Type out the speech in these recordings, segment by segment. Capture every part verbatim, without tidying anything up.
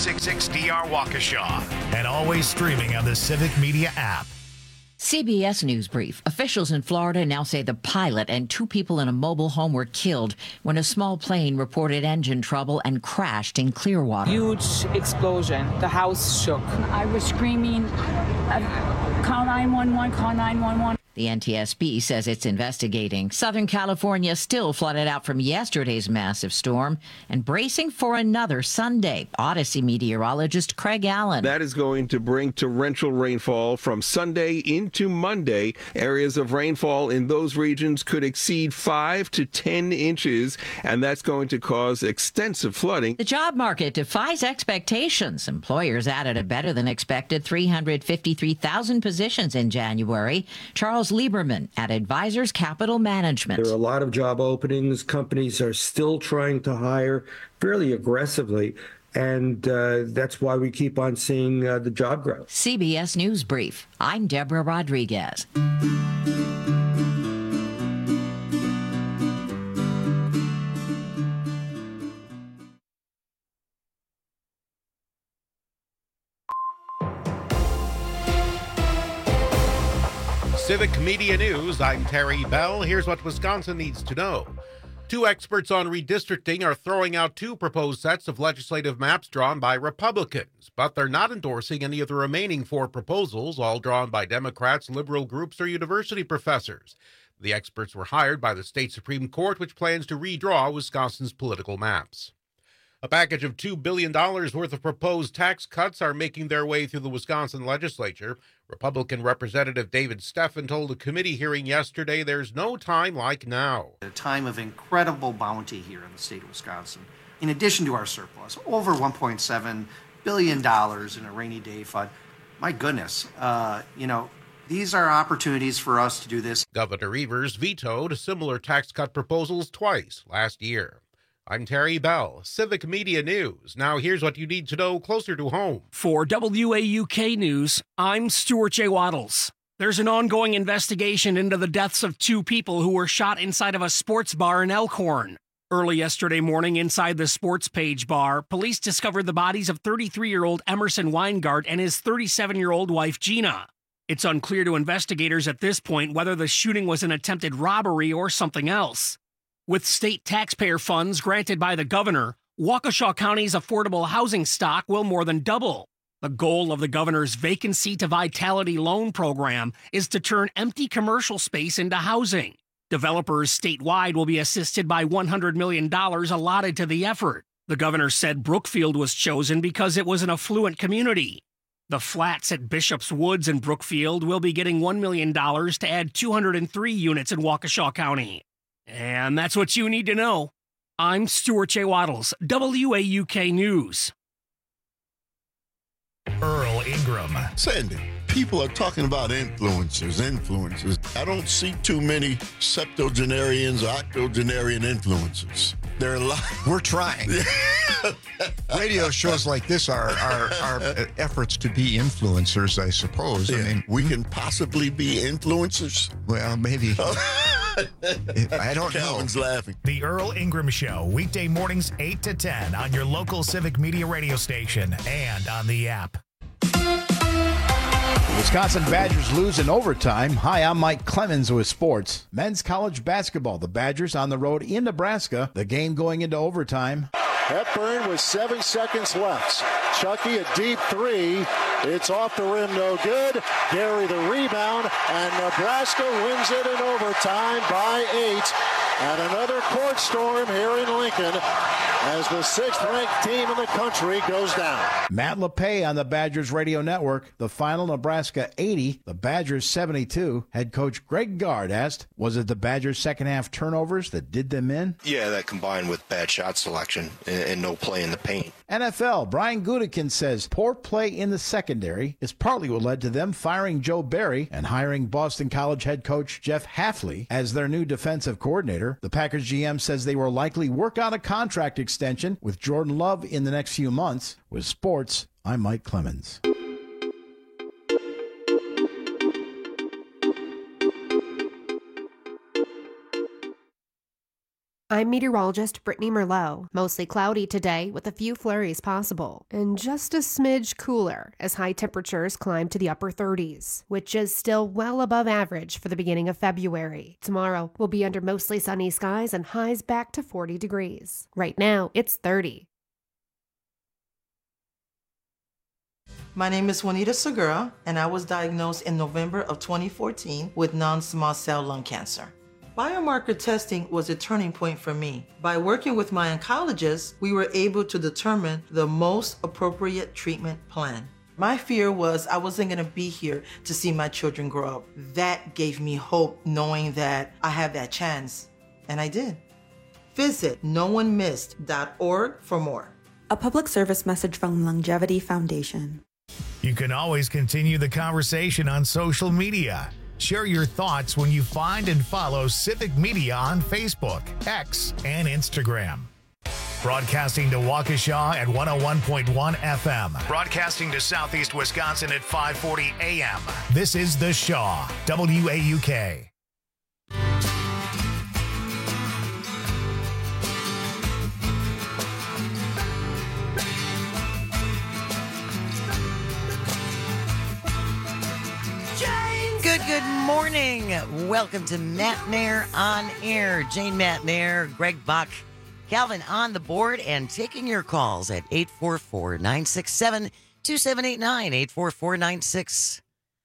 six D R Waukesha. And always streaming on the Civic Media app. C B S News Brief. Officials in Florida now say the pilot and two people in a mobile home were killed when a small plane reported engine trouble and crashed in Clearwater. Huge explosion. The house shook. I was screaming, uh, call nine one one, call nine one one. The N T S B says it's investigating. Southern California still flooded out from yesterday's massive storm and bracing for another Sunday. Odyssey meteorologist Craig Allen. That is going to bring torrential rainfall from Sunday into Monday. Areas of rainfall in those regions could exceed five to ten inches, and that's going to cause extensive flooding. The job market defies expectations. Employers added a better than expected three hundred fifty-three thousand positions in January. Charles Lieberman at Advisors Capital Management. There are a lot of job openings. Companies are still trying to hire fairly aggressively, and uh, that's why we keep on seeing uh, the job growth. C B S News Brief. I'm Deborah Rodriguez. Civic Media News, I'm Terry Bell. Here's what Wisconsin needs to know. Two experts on redistricting are throwing out two proposed sets of legislative maps drawn by Republicans, but they're not endorsing any of the remaining four proposals, all drawn by Democrats, liberal groups, or university professors. The experts were hired by the state Supreme Court, which plans to redraw Wisconsin's political maps. A package of two billion dollars worth of proposed tax cuts are making their way through the Wisconsin legislature. Republican Representative David Steffen told a committee hearing yesterday there's no time like now. A time of incredible bounty here in the state of Wisconsin. In addition to our surplus, over one point seven billion dollars in a rainy day fund. My goodness, uh, you know, these are opportunities for us to do this. Governor Evers vetoed similar tax cut proposals twice last year. I'm Terry Bell, Civic Media News. Now here's what you need to know closer to home. For W A U K News, I'm Stuart J. Waddles. There's an ongoing investigation into the deaths of two people who were shot inside of a sports bar in Elkhorn. Early yesterday morning, inside the Sports Page bar, police discovered the bodies of thirty-three-year-old Emerson Weingart and his thirty-seven-year-old wife, Gina. It's unclear to investigators at this point whether the shooting was an attempted robbery or something else. With state taxpayer funds granted by the governor, Waukesha County's affordable housing stock will more than double. The goal of the governor's Vacancy to Vitality loan program is to turn empty commercial space into housing. Developers statewide will be assisted by one hundred million dollars allotted to the effort. The governor said Brookfield was chosen because it was an affluent community. The flats at Bishop's Woods and Brookfield will be getting one million dollars to add two hundred three units in Waukesha County. And that's what you need to know. I'm Stuart J. Waddles, W A U K News. Earl Ingram. Sandy, people are talking about influencers, influencers. I don't see too many septuagenarians or octogenarian influencers. There are a lot. We're trying. Radio shows like this are, are, are efforts to be influencers, I suppose. Yeah. I mean, we can possibly be influencers. Well, maybe. I don't Calvin's know. laughing. The Earl Ingram Show, weekday mornings eight to ten on your local Civic Media radio station and on the app. Wisconsin Badgers lose in overtime. Hi, I'm Mike Clemens with sports. Men's college basketball. The Badgers on the road in Nebraska. The game going into overtime. Hepburn with seven seconds left. Chucky a deep three. It's off the rim, no good. Gary the rebound, and Nebraska wins it in overtime by eight. And another court storm here in Lincoln as the sixth-ranked team in the country goes down. Matt LePay on the Badgers radio network. The final, Nebraska eighty, the Badgers seventy-two. Head coach Greg Gard asked, was it the Badgers' second-half turnovers that did them in? Yeah, that combined with bad shot selection and, and no play in the paint. N F L, Brian Gutekunst says poor play in the secondary is partly what led to them firing Joe Barry and hiring Boston College head coach Jeff Hafley as their new defensive coordinator. The Packers G M says they will likely work out a contract extension with Jordan Love in the next few months. With sports, I'm Mike Clemens. I'm meteorologist Brittany Merlot. Mostly cloudy today with a few flurries possible, and just a smidge cooler as high temperatures climb to the upper thirties, which is still well above average for the beginning of February. Tomorrow will be under mostly sunny skies and highs back to forty degrees. Right now, it's thirty. My name is Juanita Segura, and I was diagnosed in November of twenty fourteen with non-small cell lung cancer. Biomarker testing was a turning point for me. By working with my oncologist, we were able to determine the most appropriate treatment plan. My fear was I wasn't going to be here to see my children grow up. That gave me hope, knowing that I have that chance, and I did. Visit no one missed dot org for more. A public service message from Longevity Foundation. You can always continue the conversation on social media. Share your thoughts when you find and follow Civic Media on Facebook, X, and Instagram. Broadcasting to Waukesha at one oh one point one F M. Broadcasting to Southeast Wisconsin at five forty A M. This is The Shaw, W A U K. Good, good morning. Welcome to Matt Nair on Air. Jane Matt Nair, Greg Buck, Calvin on the board, and taking your calls at eight four four, nine six seven, two seven eight nine, eight four four nine six.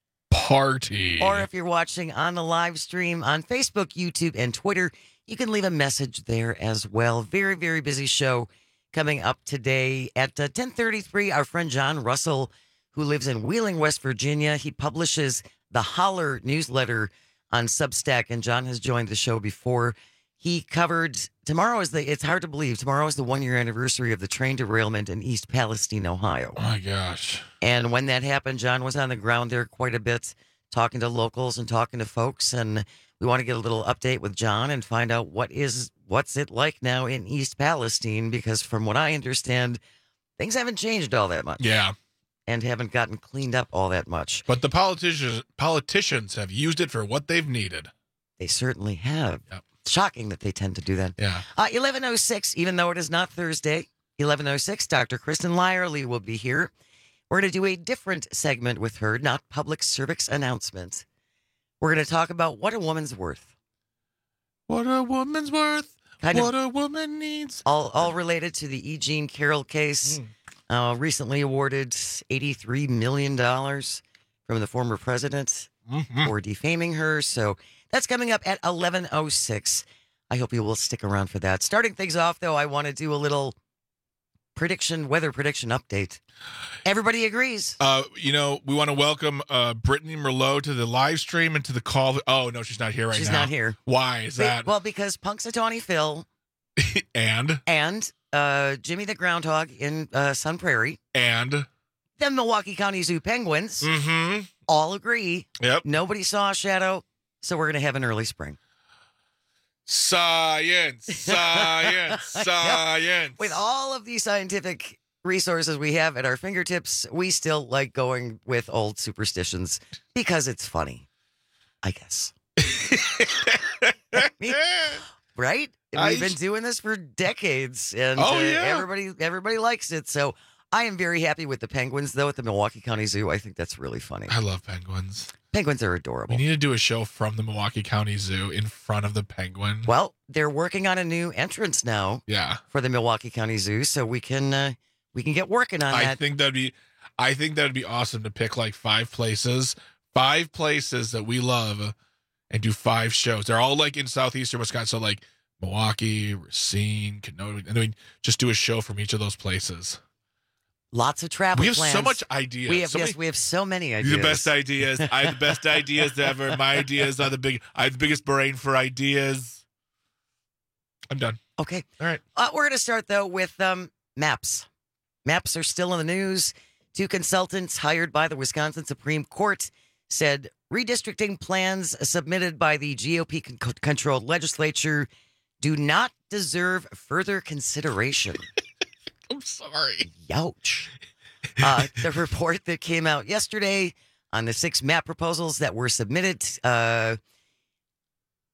Party. Or if you're watching on the live stream on Facebook, YouTube, and Twitter, you can leave a message there as well. Very, very busy show coming up today. At uh, ten thirty-three, our friend John Russell, who lives in Wheeling, West Virginia, he publishes the Holler newsletter on Substack, and John has joined the show before. He covered, tomorrow is the, it's hard to believe, tomorrow is the one-year anniversary of the train derailment in East Palestine, Ohio. Oh, my gosh. And when that happened, John was on the ground there quite a bit, talking to locals and talking to folks, and we want to get a little update with John and find out what is, what's it like now in East Palestine, because from what I understand, things haven't changed all that much. Yeah. And haven't gotten cleaned up all that much. But the politicians politicians have used it for what they've needed. They certainly have. Yep. It's shocking that they tend to do that. Yeah. Uh, eleven oh six, even though it is not Thursday, eleven oh six, Doctor Kristen Lyerly will be here. We're going to do a different segment with her, not public service announcement. We're going to talk about what a woman's worth. What a woman's worth. Kind what of a woman needs. All, all related to the E. Jean Carroll case. Mm. Uh, recently awarded eighty-three million dollars from the former president mm-hmm. for defaming her. So that's coming up at eleven oh six. I hope you will stick around for that. Starting things off, though, I want to do a little prediction, weather prediction update. Everybody agrees. Uh, you know, we want to welcome uh, Brittany Merlot to the live stream and to the call. Oh, no, she's not here right she's now. She's not here. Why is Be- that? Well, because Punxsutawney Phil. and? And... Uh, Jimmy the Groundhog in uh, Sun Prairie. And? The Milwaukee County Zoo Penguins. Mm-hmm. All agree. Yep. Nobody saw a shadow, so we're going to have an early spring. Science, science, science. With all of these scientific resources we have at our fingertips, we still like going with old superstitions because it's funny, I guess. I mean, right? We've been doing this for decades, and oh, uh, yeah. everybody everybody likes it. So I am very happy with the penguins, though, at the Milwaukee County Zoo. I think that's really funny. I love penguins. Penguins are adorable. We need to do a show from the Milwaukee County Zoo in front of the penguin. Well, they're working on a new entrance now. Yeah. For the Milwaukee County Zoo, so we can uh, we can get working on I that. I think that'd be, I think that'd be awesome to pick like five places, five places that we love, and do five shows. They're all like in southeastern Wisconsin, so like Milwaukee, Racine, Kenosha, and then just do a show from each of those places. Lots of travel We have plans. so much ideas. We have, so yes, many, we have so many ideas. The best ideas. I have the best ideas ever. My ideas are the big. I have the biggest brain for ideas. I'm done. Okay. All right. Uh, we're going to start, though, with um, maps. Maps are still in the news. Two consultants hired by the Wisconsin Supreme Court said redistricting plans submitted by the G O P-controlled legislature do not deserve further consideration. I'm sorry. Youch. Uh, the report that came out yesterday on the six map proposals that were submitted uh,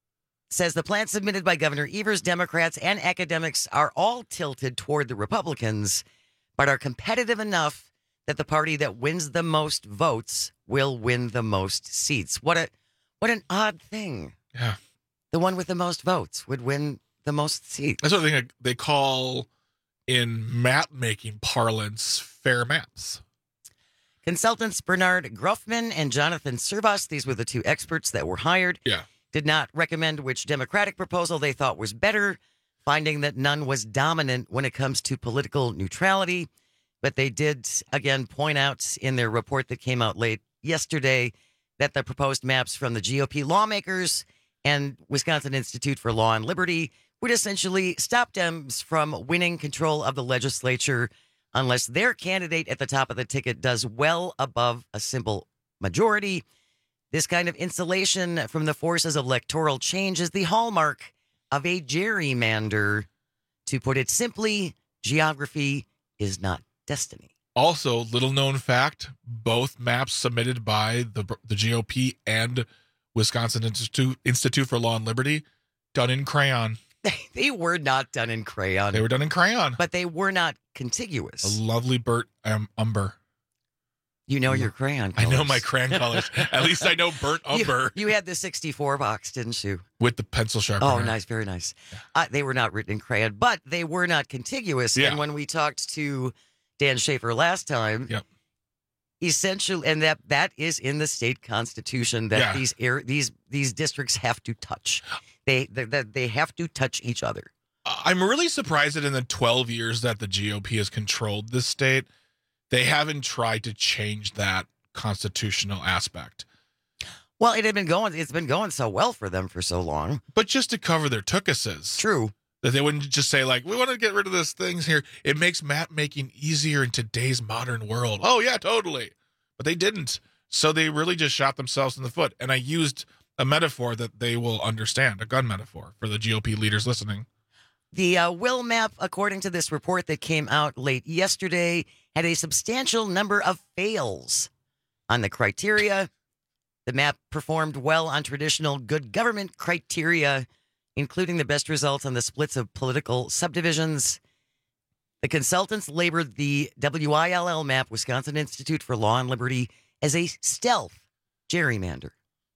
says the plan submitted by Governor Evers, Democrats, and academics are all tilted toward the Republicans, but are competitive enough that the party that wins the most votes will win the most seats. What a what an odd thing. Yeah. The one with the most votes would win the most seats. That's what I think they call in map making parlance fair maps. Consultants Bernard Gruffman and Jonathan Servas, these were the two experts that were hired, yeah. did not recommend which Democratic proposal they thought was better, finding that none was dominant when it comes to political neutrality. But they did, again, point out in their report that came out late yesterday that the proposed maps from the G O P lawmakers and Wisconsin Institute for Law and Liberty would essentially stop Dems from winning control of the legislature unless their candidate at the top of the ticket does well above a simple majority. This kind of insulation from the forces of electoral change is the hallmark of a gerrymander. To put it simply, geography is not destiny. Also, little known fact, both maps submitted by the the G O P and Wisconsin Institute, Institute for Law and Liberty, done in crayon. They were not done in crayon. They were done in crayon. But they were not contiguous. A lovely burnt um, umber. You know your crayon colors. I know my crayon colors. At least I know burnt umber. You, you had the sixty-four box, didn't you? With the pencil sharpener. Oh, nice. Very nice. Yeah. Uh, they were not written in crayon, but they were not contiguous. Yeah. And when we talked to Dan Schaefer last time, yep. essentially, and that that is in the state constitution that Yeah. these air, these these districts have to touch. They that they have to touch each other. I'm really surprised that in the twelve years that the G O P has controlled this state, they haven't tried to change that constitutional aspect. Well, it had been going. It's been going so well for them for so long. But just to cover their tookuses. True. That they wouldn't just say, like, we want to get rid of this things here. It makes map making easier in today's modern world. Oh, yeah, totally. But they didn't. So they really just shot themselves in the foot. And I used a metaphor that they will understand, a gun metaphor for the G O P leaders listening. The uh, will map, according to this report that came out late yesterday, had a substantial number of fails on the criteria. The map performed well on traditional good government criteria, including the best results on the splits of political subdivisions. The consultants labored the W I L L map, Wisconsin Institute for Law and Liberty, as a stealth gerrymander.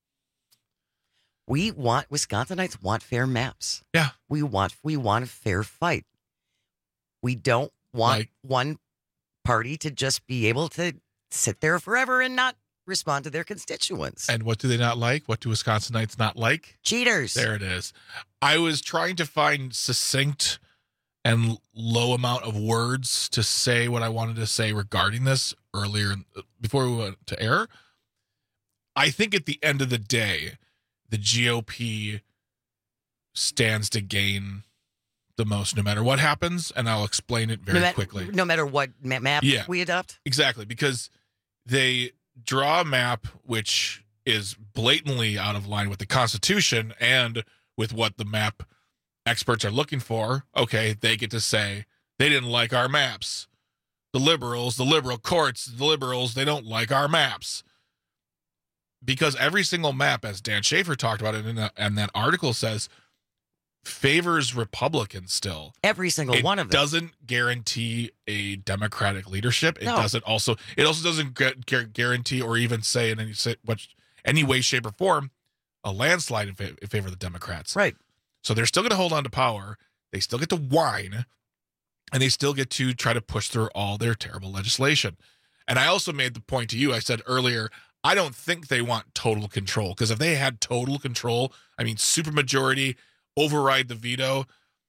We want, Wisconsinites want fair maps. Yeah. We want, we want a fair fight. We don't want Like- one party to just be able to sit there forever and not respond to their constituents. And what do they not like? What do Wisconsinites not like? Cheaters. There it is. I was trying to find succinct and low amount of words to say what I wanted to say regarding this earlier before we went to air. I think at the end of the day, the G O P stands to gain the most no matter what happens, and I'll explain it very no ma- quickly. No matter what ma- map Yeah. we adopt? Exactly, because they draw a map which is blatantly out of line with the Constitution and with what the map experts are looking for. Okay, they get to say they didn't like our maps. The liberals, the liberal courts, the liberals, they don't like our maps. Because every single map, as Dan Schaefer talked about it in, a, and that article says, favors Republicans still. Every single It one of them. doesn't guarantee a Democratic leadership. It No. doesn't also. It also doesn't gu- gu- guarantee or even say in any say, what, any way, shape, or form a landslide in, fa- in favor of the Democrats. Right. So they're still going to hold on to power. They still get to whine, and they still get to try to push through all their terrible legislation. And I also made the point to you. I said earlier, I don't think they want total control, because if they had total control, I mean, supermajority, override the veto,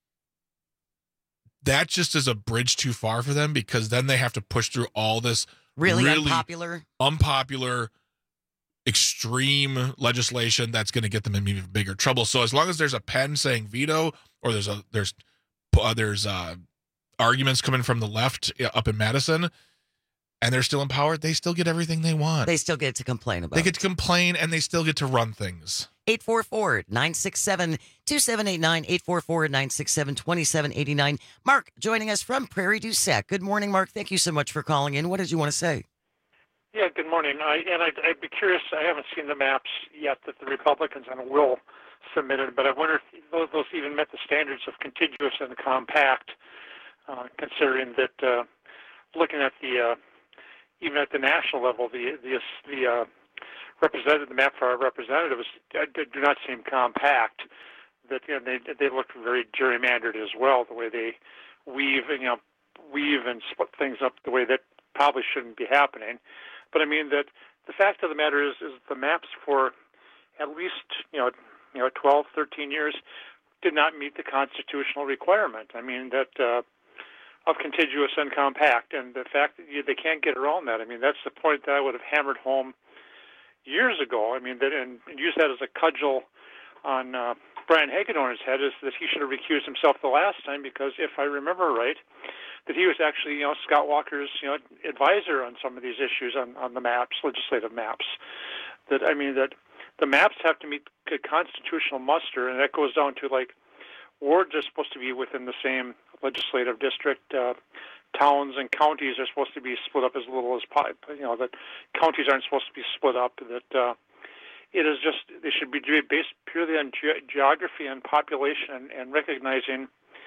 that just is a bridge too far for them, because then they have to push through all this Really, unpopular? unpopular, extreme legislation that's going to get them in even bigger trouble. So as long as there's a pen saying veto, or there's a there's uh, there's uh, arguments coming from the left up in Madison, and they're still in power, they still get everything they want. They still get to complain about They get to complain, and they still get to run things. eight four four, nine six seven, two seven eight nine, eight four four, nine six seven, two seven eight nine. Mark joining us from Prairie du Sac. Good morning, Mark. Thank you so much for calling in. What did you want to say? Yeah, good morning. I, and I'd, I'd be curious. I haven't seen the maps yet that the Republicans and will submitted, but I wonder if those, those even met the standards of contiguous and compact, uh, considering that uh, looking at the uh, even at the national level, the the the uh, representative, the map for our representatives do not seem compact. That you know, they they look very gerrymandered as well, the way they weave you know weave and split things up the way that probably shouldn't be happening. But I mean that the fact of the matter is is the maps for at least you know you know twelve, thirteen years did not meet the constitutional requirement. I mean that uh, of contiguous and compact, and the fact that you, they can't get around that. I mean that's the point that I would have hammered home years ago. I mean that and use that as a cudgel on uh, Brian Hagedorn's head, is that he should have recused himself the last time, because if I remember right, that he was actually, you know, Scott Walker's, you know, advisor on some of these issues on, on the maps, legislative maps. That, I mean, that the maps have to meet the constitutional muster, and that goes down to, like, wards are supposed to be within the same legislative district. Uh, towns and counties are supposed to be split up as little as, you know, that counties aren't supposed to be split up, that uh, it is just, they should be based purely on ge- geography and population, and, and recognizing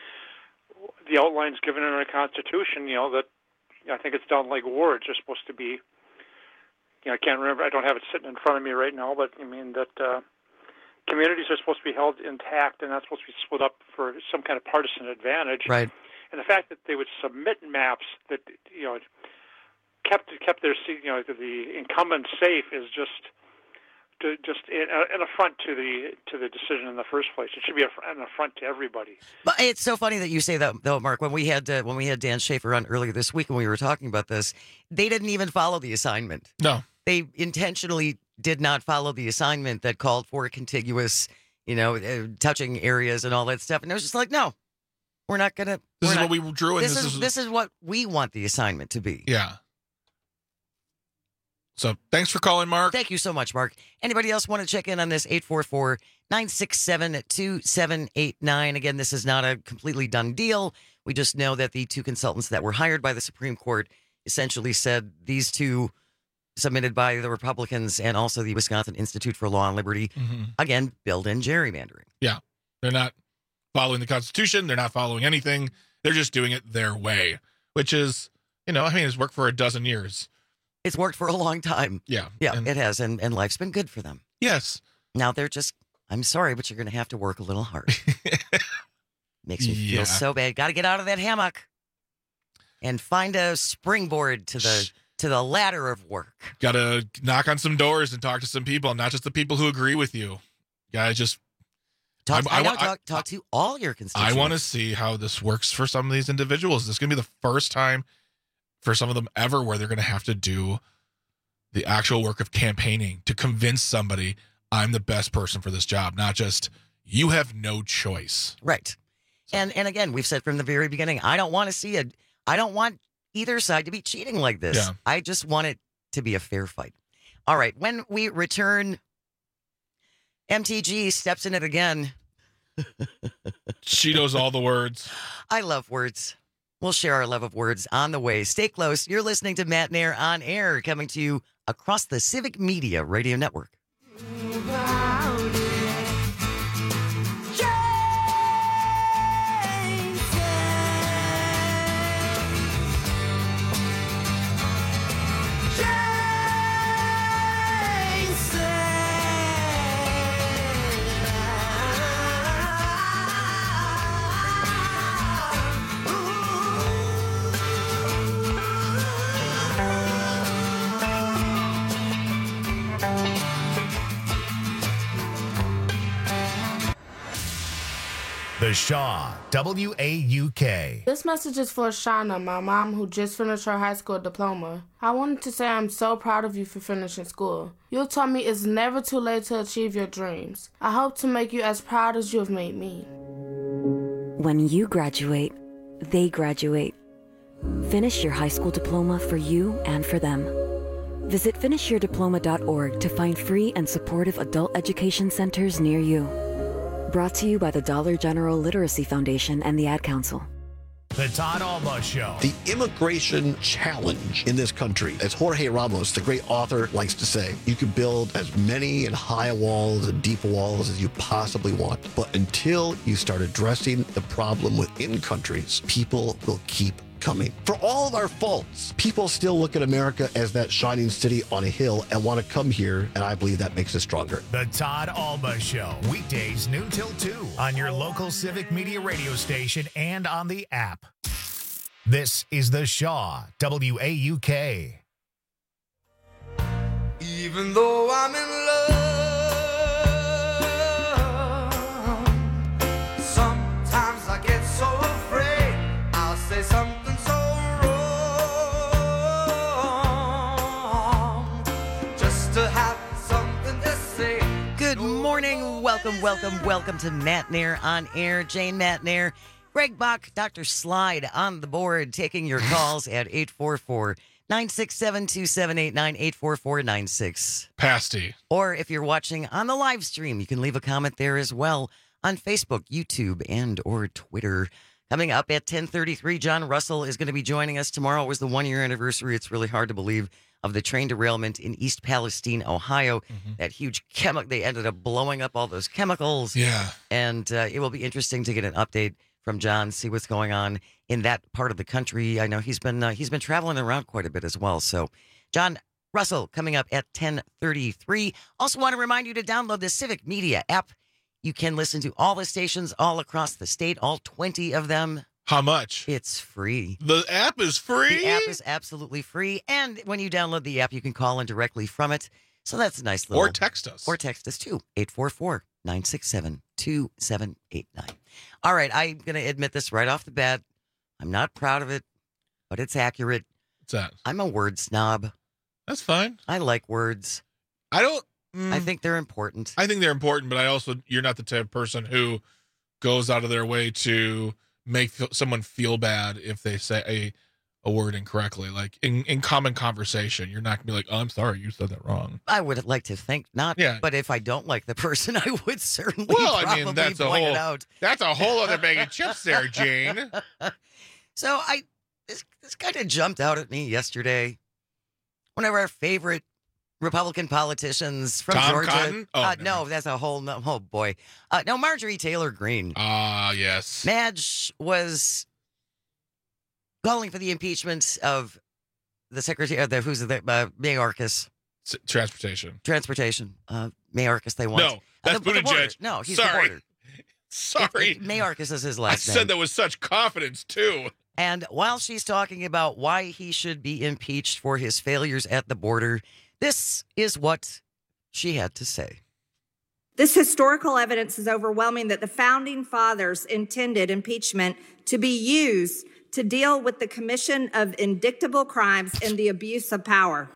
the outlines given in our Constitution, you know, that you know, I think it's down like wards are supposed to be, you know, I can't remember, I don't have it sitting in front of me right now, but I mean that uh, communities are supposed to be held intact and not supposed to be split up for some kind of partisan advantage. Right. And the fact that they would submit maps that, you know, kept kept their, you know, the incumbent safe is just to just an affront to the to the decision in the first place. It should be an affront to everybody. But it's so funny that you say that, though, Mark. When we had uh, when we had Dan Schaefer on earlier this week, when we were talking about this, they didn't even follow the assignment. No, they intentionally did not follow the assignment that called for contiguous, you know, uh, touching areas and all that stuff. And it was just like, no, we're not gonna. This is not, what we drew. And this, this is, is this is what we want the assignment to be. Yeah. So thanks for calling, Mark. Thank you so much, Mark. Anybody else want to check in on this? eight four four, nine six seven, two seven eight nine. Again, this is not a completely done deal. We just know that the two consultants that were hired by the Supreme Court essentially said these two, submitted by the Republicans and also the Wisconsin Institute for Law and Liberty, mm-hmm. again, build in gerrymandering. Yeah. They're not following the Constitution. They're not following anything. They're just doing it their way, which is, you know, I mean, it's worked for a dozen years. It's worked for a long time. Yeah. Yeah, and, it has. And, and life's been good for them. Yes. Now they're just, I'm sorry, but you're going to have to work a little hard. Makes me yeah. feel so bad. Got to get out of that hammock and find a springboard to the to the ladder of work. Got to knock on some doors and talk to some people, not just the people who agree with you. Got to just talk, I, I, I know, I, talk, talk to all your constituents. I want to see how this works for some of these individuals. This is going to be the first time for some of them ever where they're going to have to do the actual work of campaigning to convince somebody I'm the best person for this job, not just you have no choice. Right. So. And and again, we've said from the very beginning, I don't want to see a, I don't want either side to be cheating like this. Yeah. I just want it to be a fair fight. All right. When we return, M T G steps in it again. She knows all the words. I love words. We'll share our love of words on the way. Stay close. You're listening to Matt Nair on Air, coming to you across the Civic Media Radio Network. The Shaw, W A U K. This message is for Shauna, my mom who just finished her high school diploma. I wanted to say I'm so proud of you for finishing school. You taught me it's never too late to achieve your dreams. I hope to make you as proud as you have made me. When you graduate, they graduate. Finish your high school diploma for you and for them. Visit finish your diploma dot org to find free and supportive adult education centers near you. Brought to you by the Dollar General Literacy Foundation and the Ad Council. The Todd Alba Show. The immigration challenge in this country, as Jorge Ramos, the great author, likes to say, you can build as many and high walls and deep walls as you possibly want. But until you start addressing the problem within countries, people will keep coming. For all of our faults, people still look at America as that shining city on a hill and want to come here, and I believe that makes us stronger. The Todd Alba Show, weekdays noon till two on your local Civic Media radio station and on the app. This is The Shaw, W A U K. Even though I'm in love, sometimes I get so afraid I'll say something so wrong just to have something to say. Good morning. Welcome, welcome, welcome to Matt Nair on Air. Jane Matt Nair, Greg Bach, Doctor Slide on the board, taking your calls at eight four four, nine six seven, two seven eight nine, eight four four nine six. Pasty. Or if you're watching on the live stream, you can leave a comment there as well on Facebook, YouTube, and or Twitter. Coming up at ten thirty-three, John Russell is going to be joining us. Tomorrow was the one-year anniversary, it's really hard to believe, of the train derailment in East Palestine, Ohio. Mm-hmm. That huge chemical, they ended up blowing up all those chemicals. Yeah. And uh, it will be interesting to get an update from John, see what's going on in that part of the country. I know he's been uh, he's been traveling around quite a bit as well. So, John Russell coming up at ten thirty-three. Also want to remind you to download the Civic Media app. You can listen to all the stations all across the state, all twenty of them. How much? It's free. The app is free? The app is absolutely free. And when you download the app, you can call in directly from it. So that's a nice little... Or text us. Or text us too. eight four four, nine six seven, two seven eight nine. All right, I'm going to admit this right off the bat. I'm not proud of it, but it's accurate. What's that? I'm a word snob. That's fine. I like words. I don't... Mm, I think they're important. I think they're important, but I also... You're not the type of person who goes out of their way to make someone feel bad if they say a, a word incorrectly. Like, in, in common conversation, you're not going to be like, oh, I'm sorry, you said that wrong. I would like to think not. Yeah. But if I don't like the person, I would certainly well, probably I mean, that's a point whole, it out. That's a whole other bag of chips there, Jane. So I this, this kind of jumped out at me yesterday. One of our favorite Republican politicians from Tom Georgia. Cotton? Oh, uh, no. no, that's a whole, no, oh boy. Uh, no, Marjorie Taylor Greene. Ah, uh, yes. Madge was calling for the impeachment of the secretary, uh, the, who's the, uh, Mayorkas. S- transportation. Transportation. Uh, Mayorkas, they want. No, that's uh, the, Buttigieg. The no, he's Sorry. the border. Sorry. It, it, Mayorkas is his last I name. said that with such confidence, too. And while she's talking about why he should be impeached for his failures at the border, this is what she had to say. This historical evidence is overwhelming that the founding fathers intended impeachment to be used to deal with the commission of indictable crimes and the abuse of power.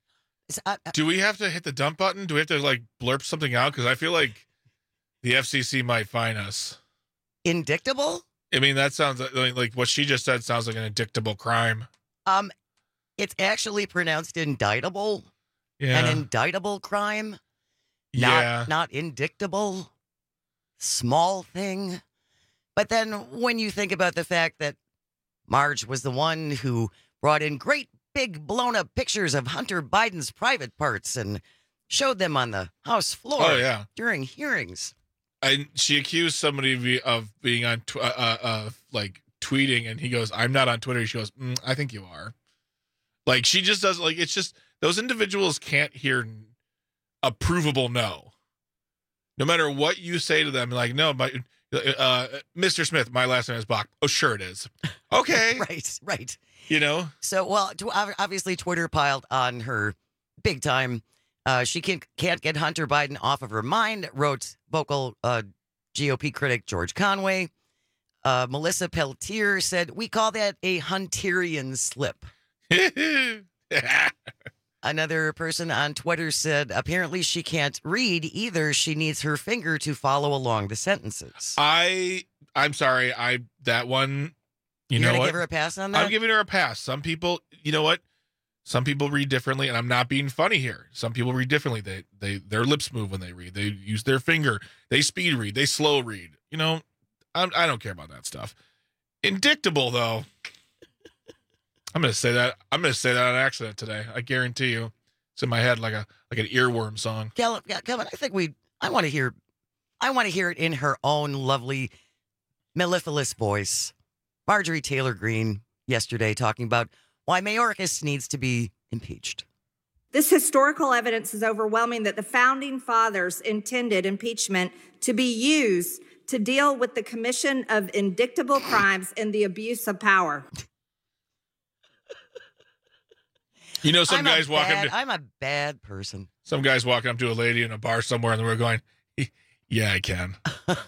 Do we have to hit the dump button? Do we have to, like, blurb something out? Because I feel like the F C C might fine us. Indictable? I mean, that sounds like, like what she just said sounds like an indictable crime. Um, it's actually pronounced indictable. Yeah. An indictable crime. Yeah. Not, not indictable. Small thing. But then when you think about the fact that Marge was the one who brought in great big blown up pictures of Hunter Biden's private parts and showed them on the House floor oh, yeah. during hearings. And she accused somebody of being on, tw- uh, uh, uh, like, tweeting, and he goes, I'm not on Twitter. She goes, mm, I think you are. Like, she just does, like, it's just, those individuals can't hear a provable no. No matter what you say to them, like, no, my, uh, Mister Smith, my last name is Bach. Oh, sure it is. Okay. right, right. You know? So, well, obviously Twitter piled on her big time. Uh, she can't, can't get Hunter Biden off of her mind, wrote vocal uh, G O P critic George Conway. Uh, Melissa Peltier said, we call that a Hunterian slip. Another person on Twitter said, apparently she can't read either. She needs her finger to follow along the sentences. I, I'm sorry. I, that one, you You're know gonna what? give her a pass on that? I'm giving her a pass. Some people, you know what? Some people read differently, and I'm not being funny here. Some people read differently. They, they, their lips move when they read. They use their finger. They speed read. They slow read. You know, I'm, I don't care about that stuff. Indictable, though. I'm gonna say that. I'm gonna say that on accident today. I guarantee you, it's in my head like a like an earworm song. Kevin, Kevin, I think we. I want to hear. I want to hear it in her own lovely, mellifluous voice. Marjorie Taylor Greene yesterday talking about why Mayorkas needs to be impeached. This historical evidence is overwhelming that the founding fathers intended impeachment to be used to deal with the commission of indictable crimes and the abuse of power. You know, some I'm guys a walking bad, up to, I'm a bad person. some guys walking up to a lady in a bar somewhere, and we're going, "Yeah, I can."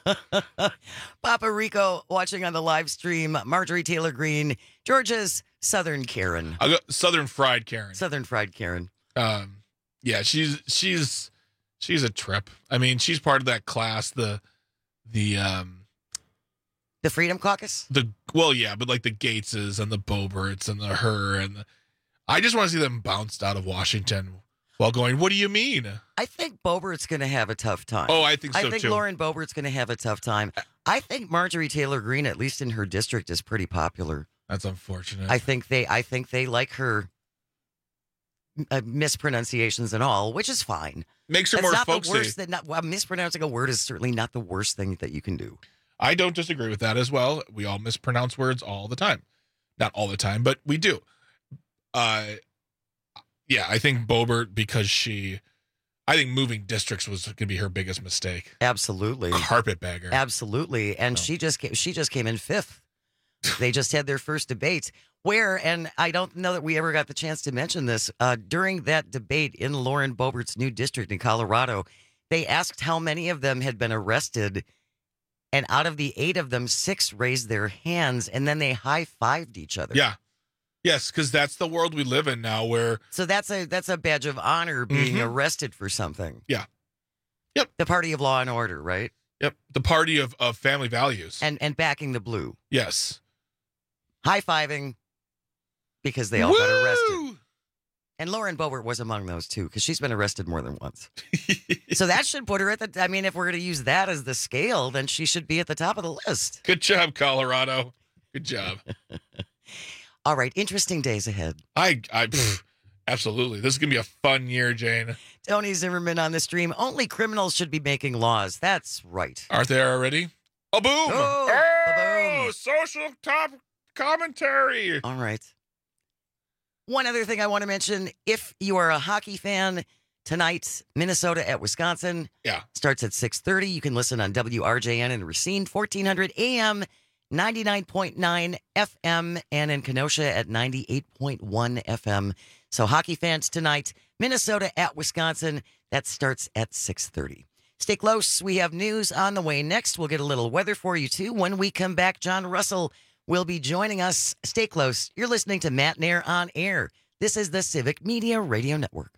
Papa Rico watching on the live stream. Marjorie Taylor Greene, Georgia's Southern Karen. I got Southern Fried Karen. Southern Fried Karen. Um, yeah, she's she's she's a trip. I mean, she's part of that class. The the um the Freedom Caucus. The well, yeah, but like the Gateses and the Boeberts and the her and the. I just want to see them bounced out of Washington while going, what do you mean? I think Boebert's going to have a tough time. Oh, I think so, I think too. Lauren Boebert's going to have a tough time. I think Marjorie Taylor Greene, at least in her district, is pretty popular. That's unfortunate. I think they I think they like her uh, mispronunciations and all, which is fine. Makes her It's more not folksy. The worst that not, well, mispronouncing a word is certainly not the worst thing that you can do. I don't disagree with that as well. We all mispronounce words all the time. Not all the time, but we do. Uh, yeah, I think Boebert, because she, I think moving districts was going to be her biggest mistake. Absolutely. Carpetbagger. Absolutely. And Oh. she just came, she just came in fifth. They just had their first debate where, and I don't know that we ever got the chance to mention this, uh, during that debate in Lauren Boebert's new district in Colorado, they asked how many of them had been arrested. And out of the eight of them, six raised their hands, and then they high-fived each other. Yeah. Yes, because that's the world we live in now where... So that's a that's a badge of honor, being Mhm. arrested for something. Yeah. Yep. The party of law and order, right? Yep. The party of, of family values. And and backing the blue. Yes. High-fiving because they all Woo! got arrested. And Lauren Boebert was among those, too, because she's been arrested more than once. So that should put her at the... I mean, if we're going to use that as the scale, then she should be at the top of the list. Good job, Colorado. Good job. All right, interesting days ahead. I, I pff, absolutely. This is going to be a fun year, Jane. Tony Zimmerman on the stream. Only criminals should be making laws. That's right. Aren't they already? Oh, boom. Oh, oh social top commentary. All right. One other thing I want to mention, if you are a hockey fan, tonight, Minnesota at Wisconsin. Yeah. Starts at six thirty. You can listen on W R J N in Racine, fourteen hundred A M, ninety-nine point nine F M, and in Kenosha at ninety-eight point one F M. So hockey fans tonight, Minnesota at Wisconsin. That starts at six thirty. Stay close. We have news on the way next. We'll get a little weather for you, too. When we come back, John Russell will be joining us. Stay close. You're listening to Matt Nair on Air. This is the Civic Media Radio Network.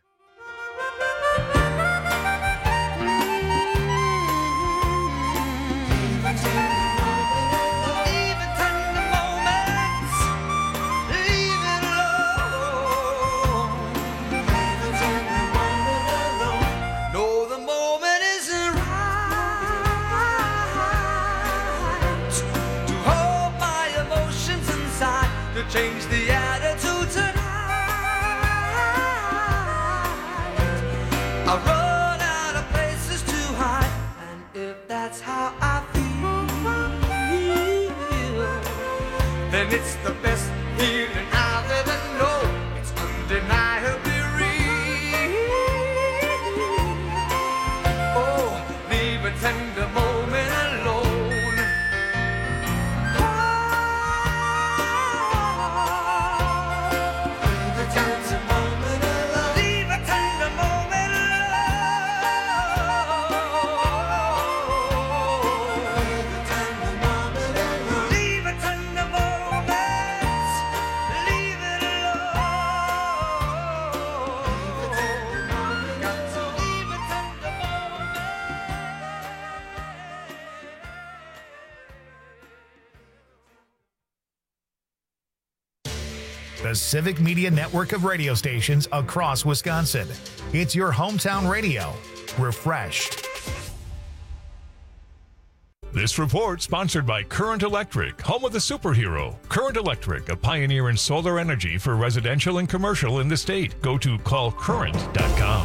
Change the attitude tonight. I run out of places to hide, and if that's how I feel, then it's the best feeling I've ever known. It's undeniably real. Oh, leave a tender moment alone. The Civic Media Network of radio stations across Wisconsin. It's your hometown radio. Refreshed. This report sponsored by Current Electric, home of the superhero. Current Electric, a pioneer in solar energy for residential and commercial in the state. Go to call current dot com.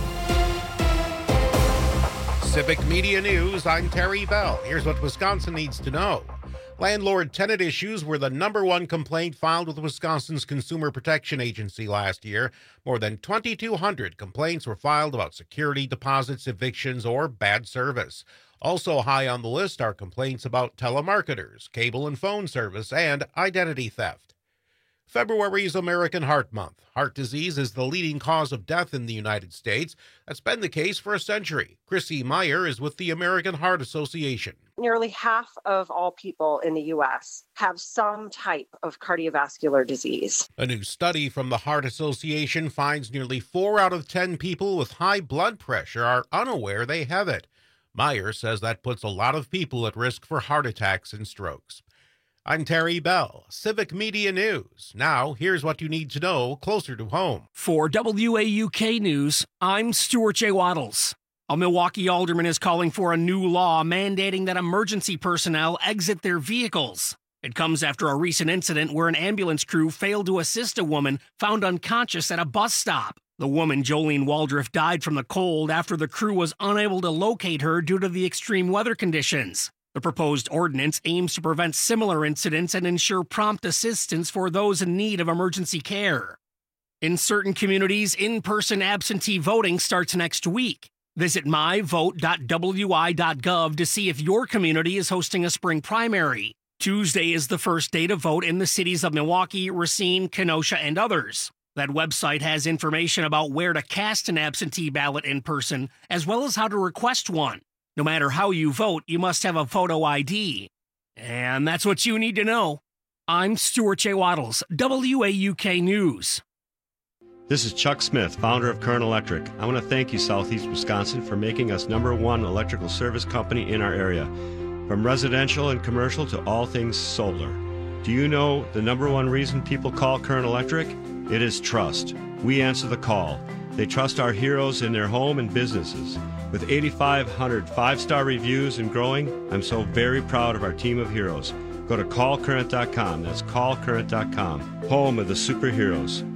Civic Media News, I'm Terry Bell. Here's what Wisconsin needs to know. Landlord-tenant issues were the number one complaint filed with Wisconsin's Consumer Protection Agency last year. More than twenty-two hundred complaints were filed about security deposits, evictions, or bad service. Also high on the list are complaints about telemarketers, cable and phone service, and identity theft. February is American Heart Month. Heart disease is the leading cause of death in the United States. That's been the case for a century. Chrissy Meyer is with the American Heart Association. Nearly half of all people in the U S have some type of cardiovascular disease. A new study from the Heart Association finds nearly four out of ten people with high blood pressure are unaware they have it. Meyer says that puts a lot of people at risk for heart attacks and strokes. I'm Terry Bell, Civic Media News. Now, here's what you need to know closer to home. For W A U K News, I'm Stuart J. Waddles. A Milwaukee alderman is calling for a new law mandating that emergency personnel exit their vehicles. It comes after a recent incident where an ambulance crew failed to assist a woman found unconscious at a bus stop. The woman, Jolene Waldriff, died from the cold after the crew was unable to locate her due to the extreme weather conditions. The proposed ordinance aims to prevent similar incidents and ensure prompt assistance for those in need of emergency care. In certain communities, in-person absentee voting starts next week. Visit my vote dot w i dot gov to see if your community is hosting a spring primary. Tuesday is the first day to vote in the cities of Milwaukee, Racine, Kenosha, and others. That website has information about where to cast an absentee ballot in person, as well as how to request one. No matter how you vote, you must have a photo I D. And that's what you need to know. I'm Stuart J. Waddles, W A U K News. This is Chuck Smith, founder of Current Electric. I want to thank you, Southeast Wisconsin, for making us number one electrical service company in our area. From residential and commercial to all things solar. Do you know the number one reason people call Current Electric? It is trust. We answer the call. They trust our heroes in their home and businesses. With eighty-five hundred five-star reviews and growing, I'm so very proud of our team of heroes. Go to call current dot com. That's call current dot com. Home of the superheroes.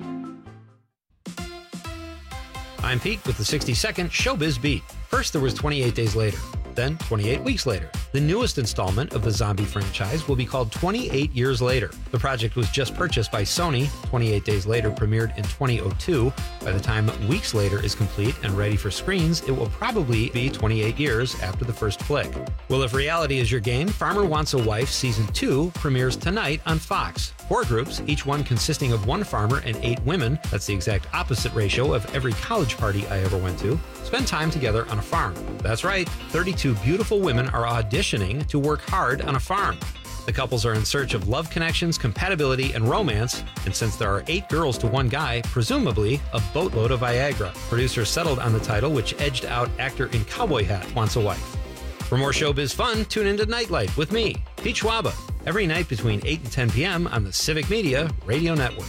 I'm Pete with the sixty second Showbiz Beat. First, there was twenty-eight days later. Then, twenty-eight weeks later. The newest installment of the zombie franchise will be called twenty-eight Years Later. The project was just purchased by Sony. twenty-eight Days Later premiered in twenty oh two. By the time Weeks Later is complete and ready for screens, it will probably be twenty-eight years after the first flick. Well, if reality is your game, Farmer Wants a Wife Season two premieres tonight on Fox. Four groups, each one consisting of one farmer and eight women. That's the exact opposite ratio of every college party I ever went to. Spend time together on a farm. That's right, thirty-two beautiful women are auditioning to work hard on a farm. The couples are in search of love connections, compatibility, and romance, and since there are eight girls to one guy, presumably a boatload of Viagra. Producers settled on the title, which edged out actor in Cowboy Hat Wants a Wife. For more showbiz fun, tune into Nightlight with me, Pete Schwaba, every night between eight and ten p.m. on the Civic Media Radio Network.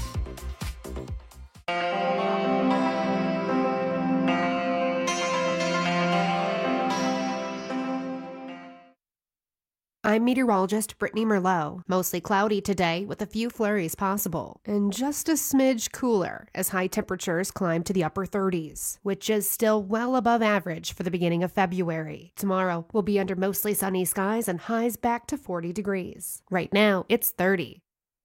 I'm meteorologist Brittany Merlot. Mostly cloudy today with a few flurries possible, and just a smidge cooler as high temperatures climb to the upper thirties, which is still well above average for the beginning of February. Tomorrow will be under mostly sunny skies and highs back to forty degrees. Right now, it's thirty.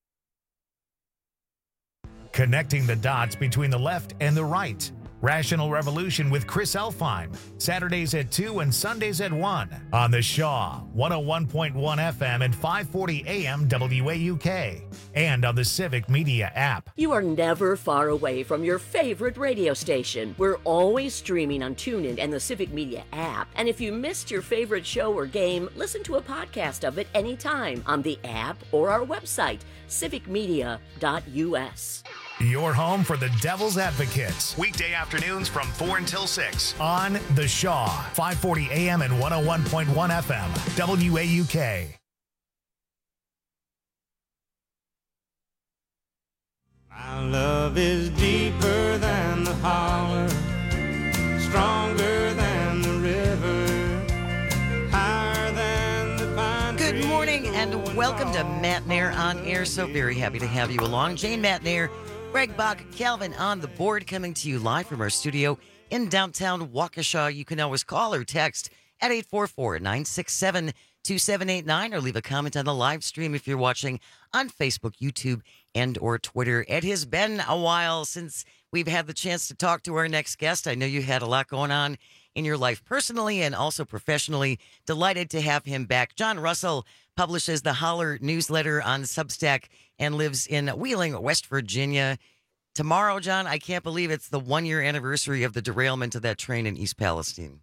Connecting the dots between the left and the right. Rational Revolution with Chris Elfheim, Saturdays at two and Sundays at one on the Shaw, one oh one point one F M and five forty A M W A U K, and on the Civic Media app. You are never far away from your favorite radio station. We're always streaming on TuneIn and the Civic Media app. And if you missed your favorite show or game, listen to a podcast of it anytime on the app or our website, civic media dot u s. Your home for the Devil's Advocates. Weekday afternoons from four until six on The Shaw, five forty A M and one oh one point one F M, W A U K. My love is deeper than the holler, stronger than the river, higher than the pine. welcome to Matt Nair on Air. So very happy to have you along. Jane Matt Nair, Greg Bach, Calvin on the board, coming to you live from our studio in downtown Waukesha. You can always call or text at eight four four, nine six seven, two seven eight nine or leave a comment on the live stream if you're watching on Facebook, YouTube, and or Twitter. It has been a while since we've had the chance to talk to our next guest. I know you had a lot going on in your life personally and also professionally. Delighted to have him back. John Russell publishes the Holler newsletter on Substack and lives in Wheeling, West Virginia. Tomorrow, John, I can't believe it's the one-year anniversary of the derailment of that train in East Palestine.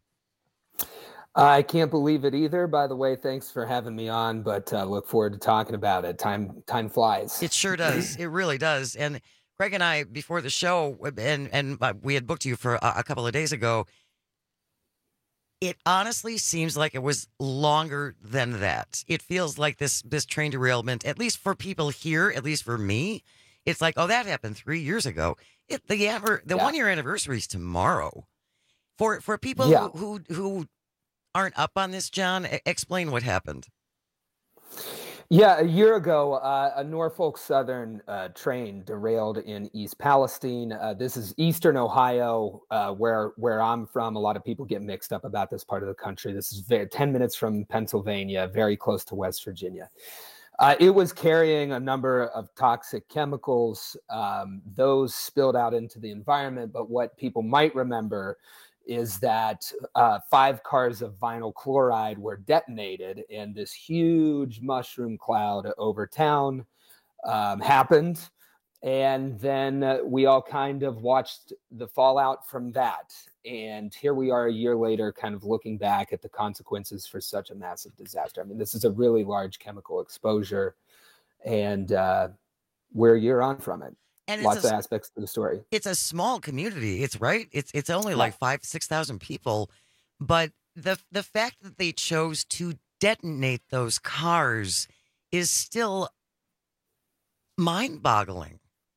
I can't believe it either. By the way, thanks for having me on, but uh, look forward to talking about it. Time time flies. It sure does. It really does. And Greg and I, before the show, and, and we had booked you for a, a couple of days ago, it honestly seems like it was longer than that. It feels like this this train derailment, at least for people here, at least for me, it's like, oh, that happened three years ago. It, the the yeah. one-year anniversary is tomorrow. For for people yeah. who, who who aren't up on this, John, explain what happened. Yeah, a year ago, uh, a Norfolk Southern uh, train derailed in East Palestine. Uh, this is Eastern Ohio, uh, where where I'm from. A lot of people get mixed up about this part of the country. This is very, ten minutes from Pennsylvania, very close to West Virginia. Uh, it was carrying a number of toxic chemicals. Um, those spilled out into the environment. But what people might remember is that uh, five cars of vinyl chloride were detonated, and this huge mushroom cloud over town um, happened. And then uh, we all kind of watched the fallout from that. And here we are a year later, kind of looking back at the consequences for such a massive disaster. I mean, this is a really large chemical exposure, and uh, we're a year on from it. And lots a, of aspects to the story. It's a small community. It's right. It's it's only like five, six thousand people, but the the fact that they chose to detonate those cars is still mind-boggling.